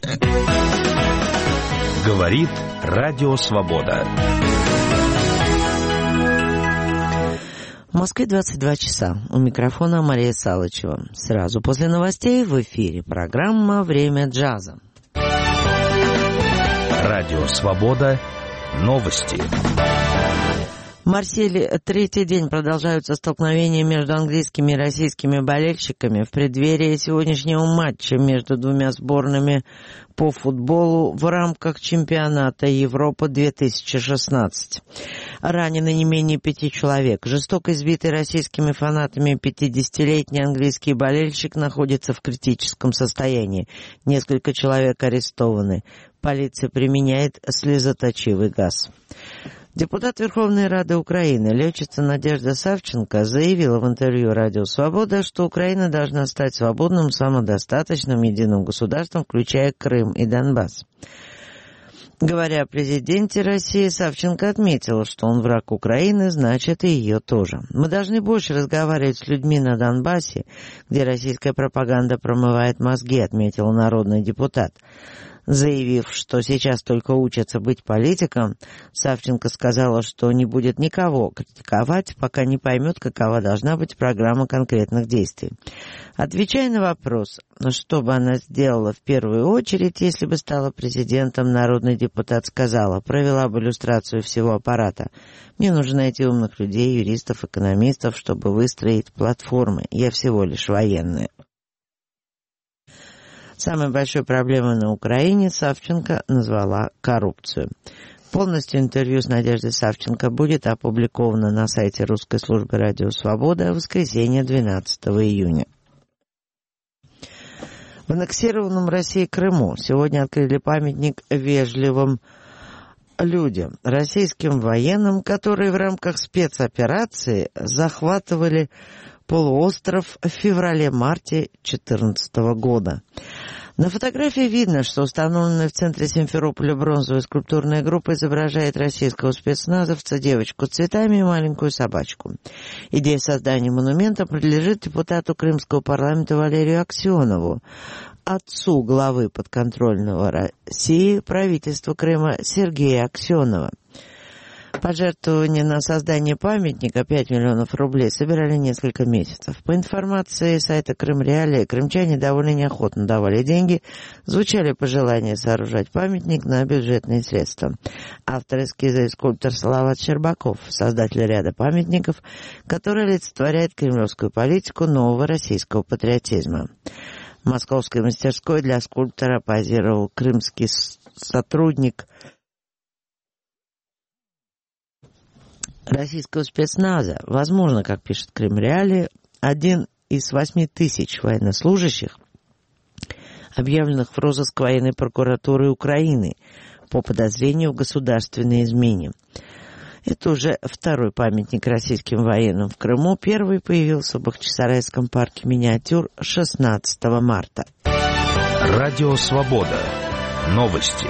Говорит Радио Свобода. В Москве 22 часа. У микрофона Мария Салычева. Сразу после новостей в эфире программа «Время джаза». Радио Свобода. Новости. В Марселе третий день продолжаются столкновения между английскими и российскими болельщиками в преддверии сегодняшнего матча между двумя сборными по футболу в рамках чемпионата Европы 2016. Ранены не менее 5 человек. Жестоко избитый российскими фанатами 50-летний английский болельщик находится в критическом состоянии. Несколько человек арестованы. Полиция применяет слезоточивый газ. Депутат Верховной Рады Украины, летчица Надежда Савченко, заявила в интервью «Радио Свобода», что Украина должна стать свободным, самодостаточным, единым государством, включая Крым и Донбасс. Говоря о президенте России, Савченко отметила, что он враг Украины, значит и ее тоже. «Мы должны больше разговаривать с людьми на Донбассе, где российская пропаганда промывает мозги», отметил народный депутат. Заявив, что сейчас только учатся быть политиком, Савченко сказала, что не будет никого критиковать, пока не поймет, какова должна быть программа конкретных действий. Отвечая на вопрос, что бы она сделала в первую очередь, если бы стала президентом, народный депутат сказала: провела бы люстрацию всего аппарата. Мне нужно найти умных людей, юристов, экономистов, чтобы выстроить платформы. Я всего лишь военная. Самой большой проблемой на Украине Савченко назвала коррупцию. Полностью интервью с Надеждой Савченко будет опубликовано на сайте русской службы «Радио Свобода» в воскресенье 12 июня. В аннексированном Россией Крыму сегодня открыли памятник вежливым людям, российским военным, которые в рамках спецоперации захватывали полуостров в феврале-марте 2014 года. На фотографии видно, что установленная в центре Симферополя бронзовая скульптурная группа изображает российского спецназовца, девочку с цветами и маленькую собачку. Идея создания монумента принадлежит депутату Крымского парламента Валерию Аксенову, отцу главы подконтрольного России правительства Крыма Сергея Аксенова. Пожертвования на создание памятника 5 миллионов рублей собирали несколько месяцев. По информации сайта Крым-Реалии, крымчане довольно неохотно давали деньги, звучали пожелания сооружать памятник на бюджетные средства. Автор эскиза и скульптор Салават Щербаков, создатель ряда памятников, который олицетворяет кремлевскую политику нового российского патриотизма. В московской мастерской для скульптора позировал крымский сотрудник российского спецназа. Возможно, как пишет Крым-Реалии, один из 8 тысяч военнослужащих, объявленных в розыск военной прокуратуры Украины по подозрению в государственной измене. Это уже второй памятник российским военным в Крыму. Первый появился в Бахчисарайском парке миниатюр 16 марта. Радио Свобода. Новости.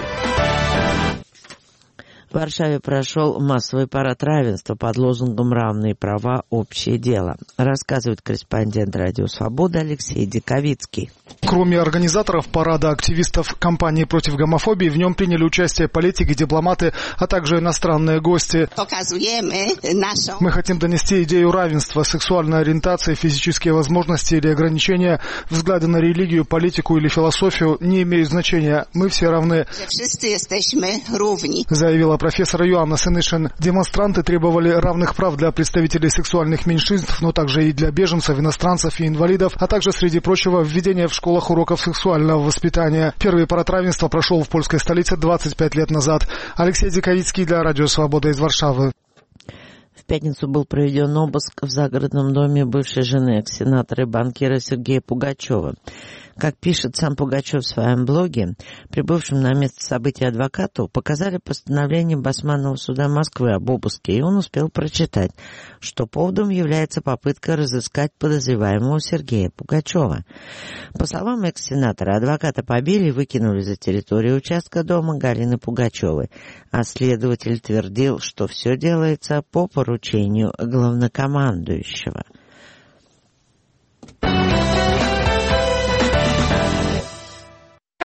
В Варшаве прошел массовый парад равенства под лозунгом «Равные права. Общее дело», рассказывает корреспондент «Радио Свобода» Алексей Диковицкий. Кроме организаторов парада, активистов кампании против гомофобии, в нем приняли участие политики, дипломаты, а также иностранные гости. Мы хотим донести идею равенства, сексуальной ориентации, физические возможности или ограничения, взгляды на религию, политику или философию не имеют значения. Мы все равны, заявила профессор Йоанна Сенышин. Демонстранты требовали равных прав для представителей сексуальных меньшинств, но также и для беженцев, иностранцев и инвалидов, а также, среди прочего, введение в школах уроков сексуального воспитания. Первый парад равенства прошел в польской столице 25 лет назад. Алексей Диковицкий для Радио Свобода из Варшавы. В пятницу был проведен обыск в загородном доме бывшей жены экс-сенатора и банкира Сергея Пугачева. Как пишет сам Пугачев в своем блоге, прибывшим на место события адвокату показали постановление Басманного суда Москвы об обыске, и он успел прочитать, что поводом является попытка разыскать подозреваемого Сергея Пугачева. По словам экс-сенатора, адвоката побили и выкинули за территорию участка дома Галины Пугачевой, а следователь твердил, что все делается по поручению главнокомандующего.